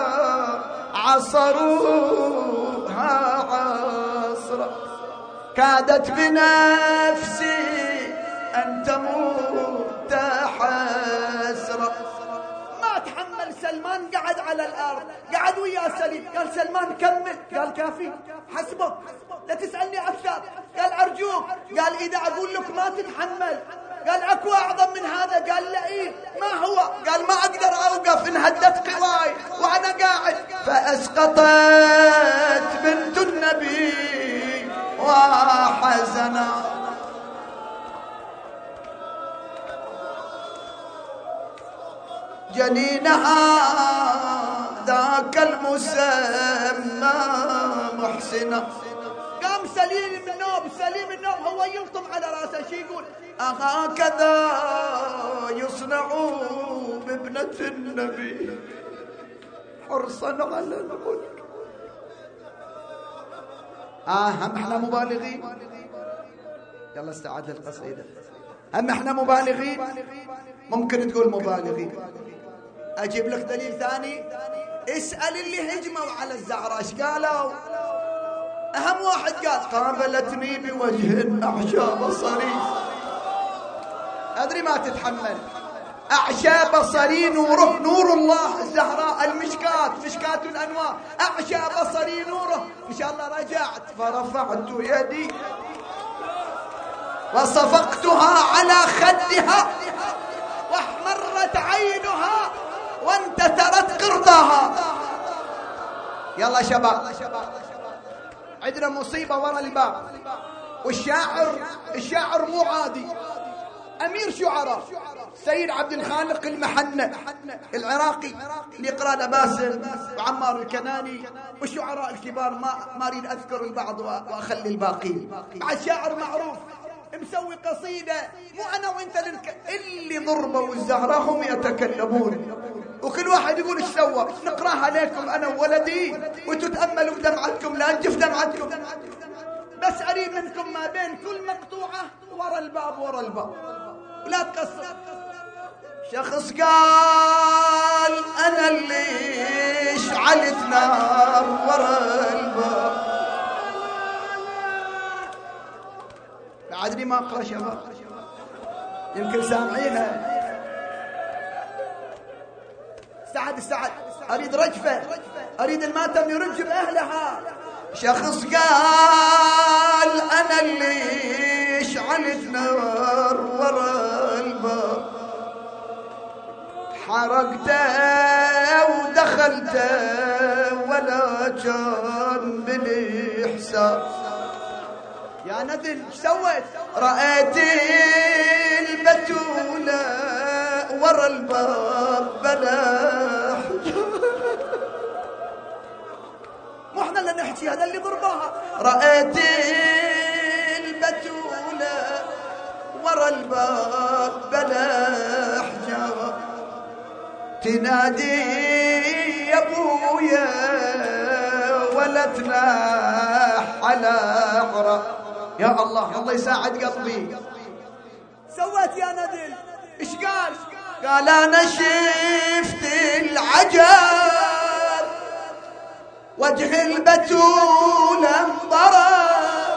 عصروها عصرا كادت بنفسي أن تموت حسرا. ما تحمل سلمان، قعد على الأرض، قعد ويا سليم. قال سلمان كمل، قال كافي حسبك لا تسألني أكثر. قال أرجوك، قال إذا أقول لك ما تتحمل. قال أكو أعظم من هذا. قال لا إيه ما هو؟ قال ما أقدر أوقف، انهدت قواي وأنا قاعد. فأسقطت بنت النبي وحزنا جنينها ذاك المسمى محسنا. قام سليم النوب، سليم النوب هو يلطم على راسه. شي يقول أهكذا يصنع بابنة النبي حرصا على الملك. آه هم احنا مبالغين. يلا استعد للقصيدة. هم احنا مبالغين. ممكن تقول مبالغين. أجيب لك دليل ثاني. اسأل اللي هجموا على الزهراء ايش قالوا. أهم واحد قال قابلتني بوجه أعشى بصري. أدري ما تتحمل. أعشى بصري نوره، نور الله الزهراء المشكات، مشكات الأنوار. أعشى بصري نوره. إن شاء الله رجعت فرفعت يدي وصفقتها على خدها واحمرت عينها وانتثرت قرضها. يلا شباب، عندنا مصيبة ورا الباب. والشاعر الشاعر مو عادي، أمير شعراء سيد عبد الخالق المحنة العراقي اللي يقرأ باسم وعمار الكناني والشعراء الكبار. ما ما أريد أذكر البعض وأخلي الباقين. بعد شاعر معروف مسوي قصيدة مو أنا وإنت للك... اللي ضربوا الزهراء هم يتكلمون وكل واحد يقول ايش سوى. نقراها عليكم أنا وولدي وتتأملوا بدمعتكم لا نجف دمعتكم. بس أريد منكم ما بين كل مقطوعة ورا الباب ورا الباب ولا تقصر. شخص قال أنا اللي شعلت نار ورا الباب. بعدني ما أقرأ شباب، يمكن سامعينها. سعد السعد أريد رجفة، أريد الماتم يرج بأهلها. شخص قال أنا اللي شعلت نار ورا الباب، حرقته ودخلته ولا كان بالإحسان. يا نذل ايش سويت؟ رأيت البتولة ورا الباب بلا مو احنا اللي نحكي، هذا اللي ضربوها. رأيت البتولة ورا الباب بلا حجاب تنادي يا ابويا ولا تناح على عرق. يا الله الله يساعد قلبي. سويت يا نذل ايش قال؟ قال انا شفت العجب وجه البتول انضرب.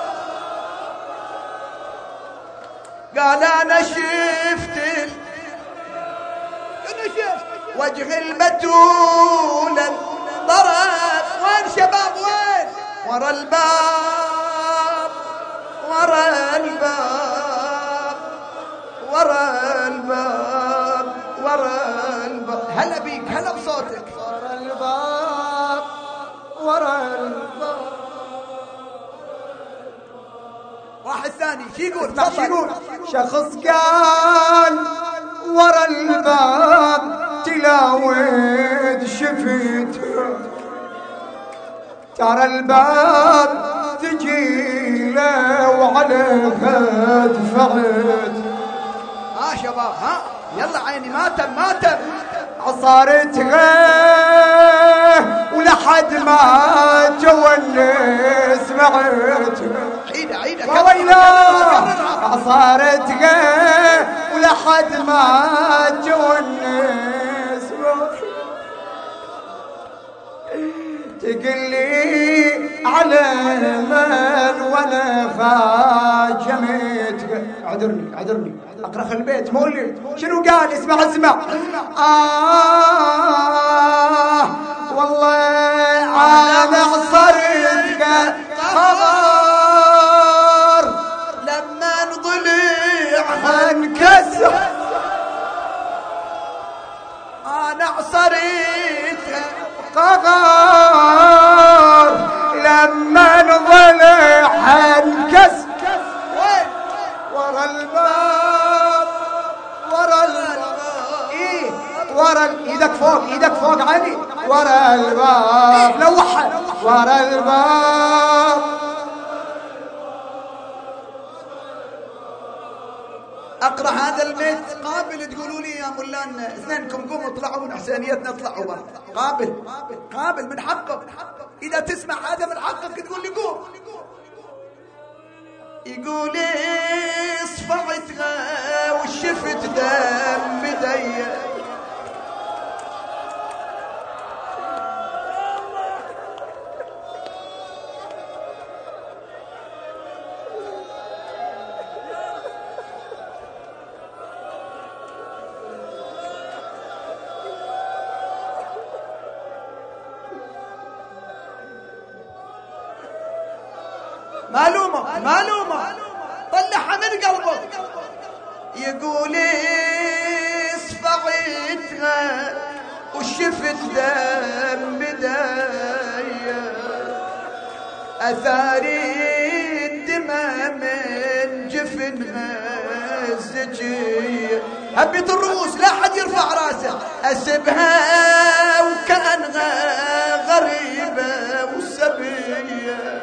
قال انا شفت ال... انا شفت وجه البتول انضرب. وين شباب وين؟ ورا الباب ورا الباب ورا الباب ورا الباب. هلا بيك، هلا بصوتك. ورا الباب ورا الباب. واحد ثاني شو يقول؟ شو يقول؟ شخص قال ورا الباب تلاوت شفيته ترى الباب تجي له وعلى فات فعت. ها شباب ها يلا عيني ماتم ماتم. عصارت غيه ولحد ما جو اللي سمعت. عيدة عيدة وويلا عصارتها ولحد ما تونس تقلي على من وانا خاجمتك. عذرني عذرني اقرا في البيت مولي شنو قال؟ اسمع اسمع. آه والله انا عصرتك خبر لما انضلع انكسر. انا عصرتك قهر لما انضلع انكسر. وين؟ ورا الباب ورا الباب. ايه ورا ايدك فوق ايدك فوق علي. ورا الباب لوحها ورا الباب. اقرا هذا البيت قابل تقولوا لي يا مولان اثنينكم قوموا اطلعوا من حسينيتنا اطلعوا برا. قابل قابل من حقك اذا تسمع هذا من حقك تقول لي قوم. يقول اصفعتها وشفت دم بدي. معلومة معلومة طلعها من قلبك. يقول اصفعتها وشفت دم بداية أثاري الدماء من جفنها الزكية. هبت الرؤوس لا حد يرفع راسه. أسبها وكأنها غريبة وسبية.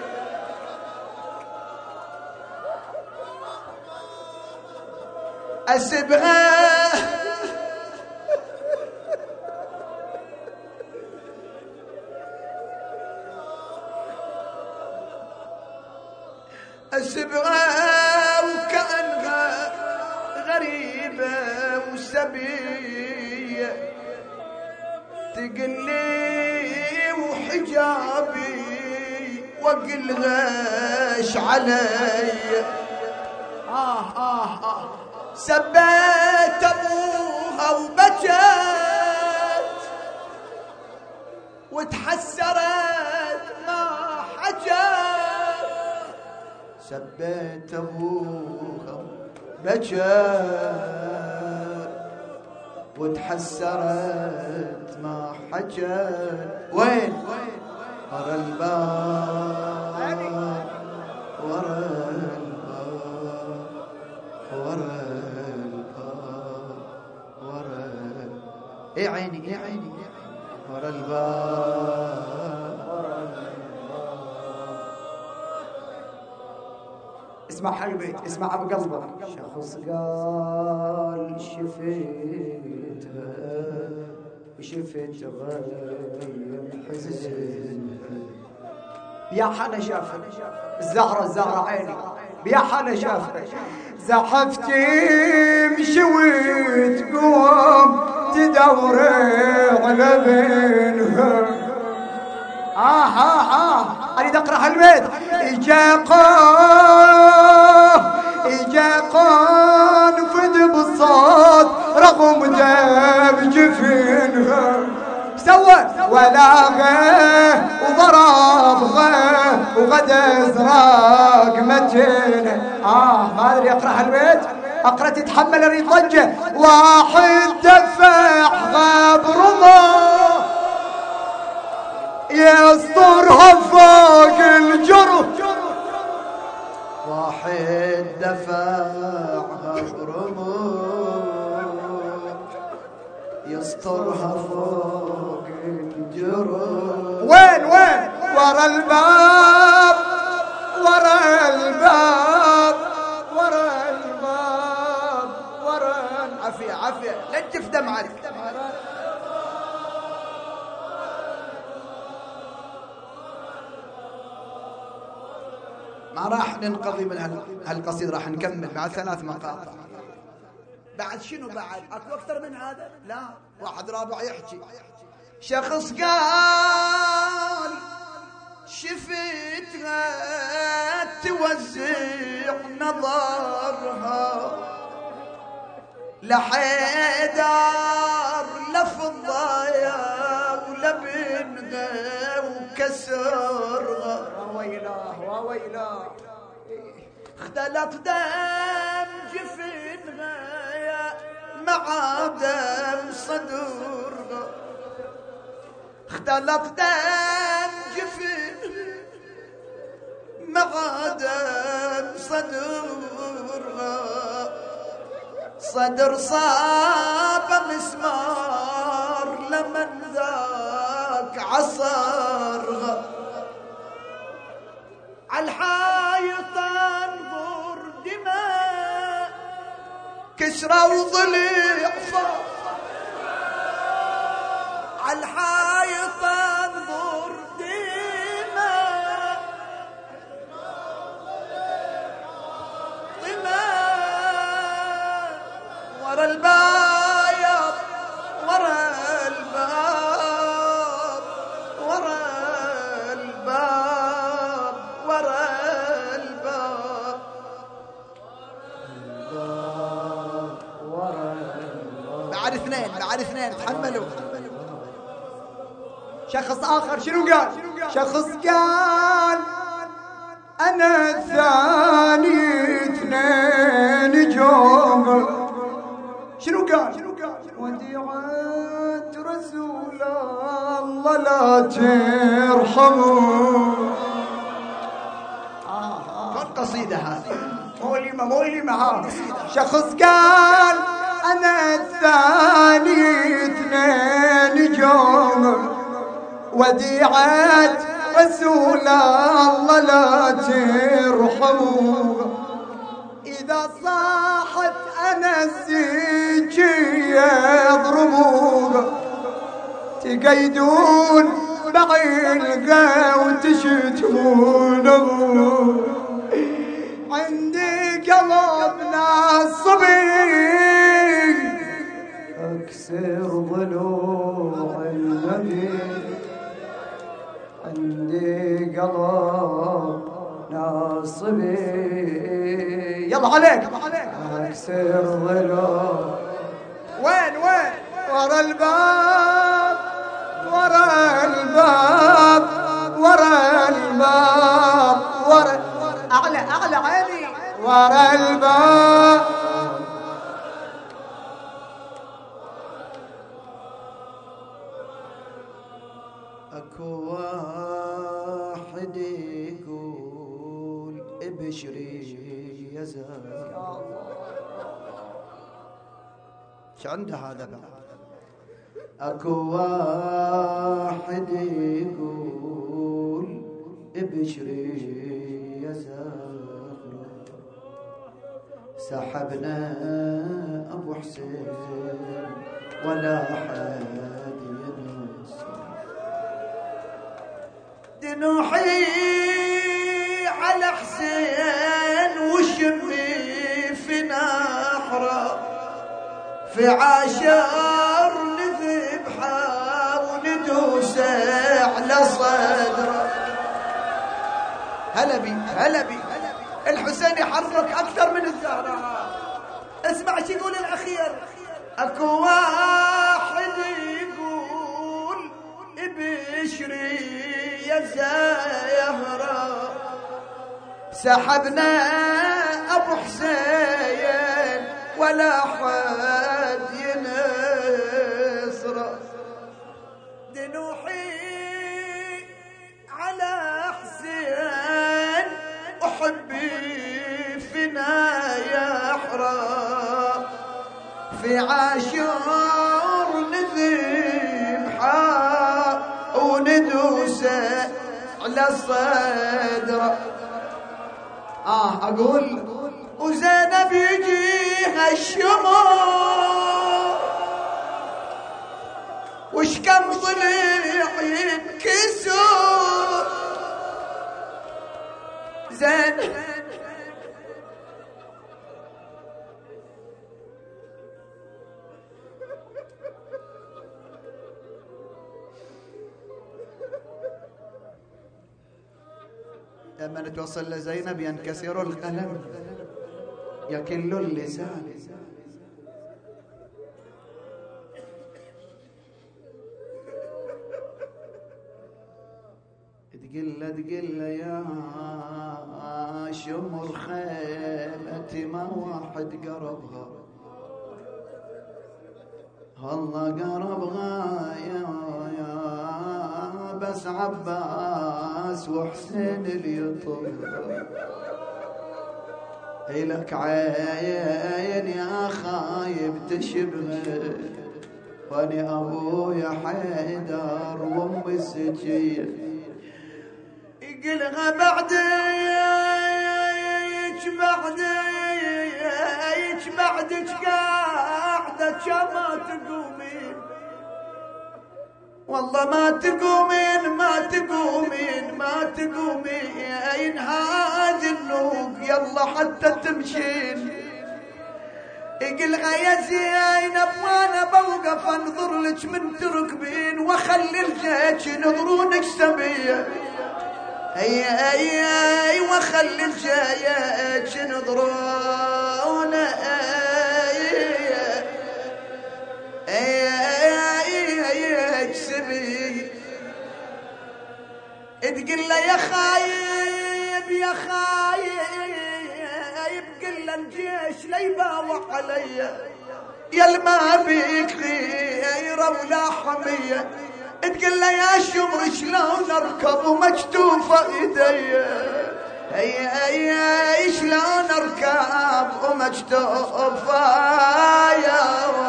أسبها أسبها وكأنها غريبة وسبية. تقلي وحجابي وقلغاش علي. آه آه آه سبيت أبوها وبكت وتحسرت ما حجت. سبيت أبوها بكت وتحسرت ما حجت. وين؟ ورا الباب ورا الباب ورا ايه عيني ايه عيني ورا الباب ورا الباب. اسمع حبيبي اسمع بقلبك. شخص قال شفتها وشفت غيم حزنها. يا حنا شافها الزهرة الزهرة عيني. يا حنا شافها زحفتي مشويت قوم تدوري على بينها. آه آه آه أريد أقرأ البيت. إجا قان إجا قان فد بالصوت رغم دم جفنها. سوى ولاغه وضربغه وغدا ازرق متينه. آه ما أدري أقرأ البيت. أقرأ تتحمل أريد ضجة. واحد دفع غاب رمى يسطرها فوق الجرح. واحد دفع غاب رمى يسطرها فوق الجرح. وين وين؟ ورا الباب ورا الباب ورا الباب ورا. عافية عافية لا تجف دمعك. ما راح ننقضي من هالقصيدة، راح نكمل بعد ثلاث مقاطع. بعد شنو بعد؟ اكو اكثر من هذا؟ لا، واحد رابع يحكي. شخص قال شفتها توزع نظرها لحيدار لفضايا ولبنها وكسرها. وويلاه وويلاه اختلط دم جفنها مع دم صدرها، اختلط دم جفن مع دم صدرها، صدر صاب مسمار لمن ذاك عصرها، عالحايط انظر دماء كسرى وضلع فوق، عالحايط انظر دماء دماء ورا البايض ورا الباب ورا الباب ورا الباب الباب ورا الباب. بعد اثنين بعد اثنين تحملوا. شخص آخر شنو قال؟ شخص قال أنا ثاني اثنين جوم. شنو قال؟ وديعة رسول الله لا ترحموا. كل قصيدة هذه مولمة مولمة ها. شخص قال أنا الثاني اثنين جوم وديعة رسول الله لا ترحموا. إذا صاحت أنا الزكية يضربوها تقيدون بعلقة وتشتمون. عندي قلب ناصبي أكسر ضلوع النبي، عندي قلب ناصبي. يلا عليك اكسر ضلوع. وين وين؟ ورا الباب ورا الباب ورا الباب ورا اعلى اعلى عيني ورا الباب. اكو واحد يقول ابشري يا زاد. شو عنده هذا بعد؟ اكو واحد يقول ابشري يا زاد، سحبنا ابو حسين ولا حد ينسى. دنوحي على حسين وشمي في نحره، في عاشر نذبحه وندوسه على صدره. هلا بي هلا بي الحسين يحرك اكثر من الزهراء. اسمع شو يقول الاخير. اكو واحد يقول ابشري يا زهراء، سحبنا ابو حسين ولا حد ينصره. دنوحي على حسين وحبي فينا يحرق، في عاشور نذبحه وندوسه على صدره. اه اقول وزينب يجيها الشمر وش كم ضلع ينكسر. زين لما توصل لزينب ينكسر القلم يكل اللسان. تقل تقل يا شمر خيمتي ما واحد قربها، والله قربها يا يا بس عباس وحسين اللي يطلبها. إلك عين يا خايب تشبه واني ابويا حيدر وام السجيه. يقلها بعدك بعدك بعدك قاعدة ما تقومين، والله ما تقومين ما تقومين ما تقومين هذه النوق يلا حتى تمشين. يقلها يا زينب وانا بوقف انظر لك من تركبين واخلي الجيش ينظرونك سبيه. اي اي اي وخلي الجيش ينظرون اي اي اي سبي. تقول له يا خايب يا خايب قل له الجيش لا يباوع علي يا الما بيك غيره ولا حميه. تقول له يا شمر شلون اركب ومكتوفه ايدي، اي اي اي شلون اركب ومكتوفه يا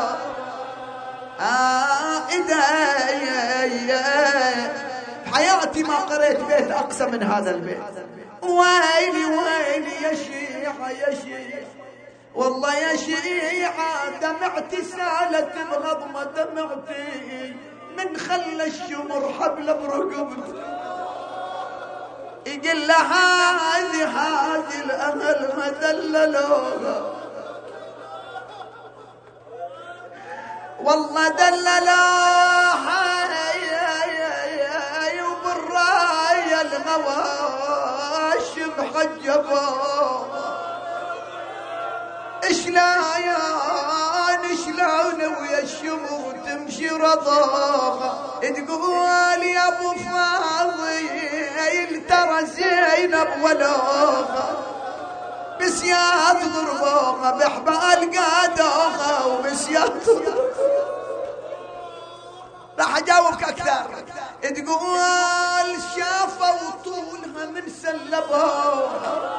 ايدي. بحياتي ما قريت بيت اقصى من هذا البيت. ويلي ويلي يا شيعه يا شيعه والله يا شيعه دمعتي سالت بغضمه دمعتي من خلى الشمر حبل برقبتي. يقول له هذه هذه الامل ما دللوها والله دللوها وبالرايه المواشم حجبوها. شلون شلون ويا الشمر تمشي رضاها. تقول يا ابو فاضل ترى زينب ولوها بسيات ضربوها بحبال قادوها وبسيات راح اجاوبك اكثر. تقول شافوا طولها من سلبوها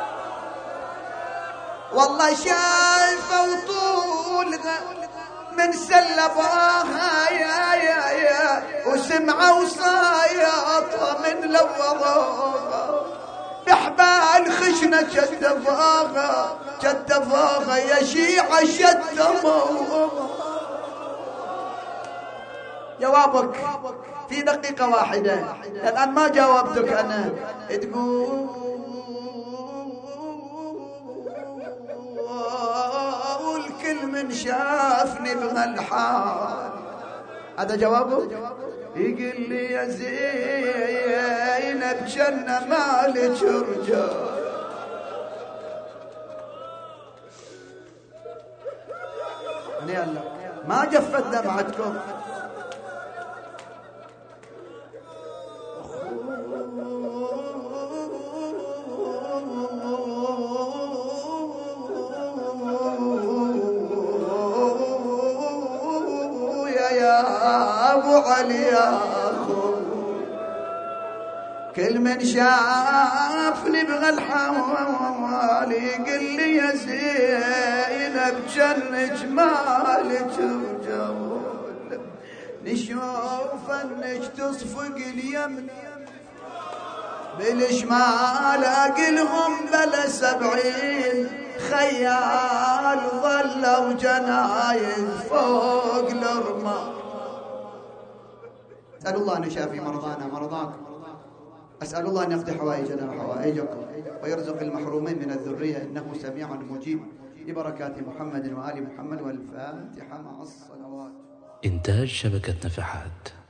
والله شافوا طولها من سلبوها يا يا يا وسمعوا صياطها من لوضوها بحبال خشنة شدفوها شدفوها يا شيعة شدفوها. جوابك في دقيقة واحدة الآن ما جاوبتك أنا. تقول كل من شافني بهالحال هذا جوابه. يقول لي يا زينب جنة مالك رجال. ما جفت دمعتكم أبو علي أخو. كل من شافني بهالحوال يقول لي يا زينب جن جمالك وجمال. نشوف انك تصفق اليمن بالشمال اقلهم بلا سبعين خيال ظلوا جناين فوق الرمال. أسأل الله أن يشافي مرضانا مرضاكم. أسأل الله أن يقضي حوائجنا وحوائجكم ويرزق المحرومين من الذرية إنه سميع مجيب ببركات محمد وآل محمد والفاتحة مع الصلوات. إنتاج شبكة نفحات.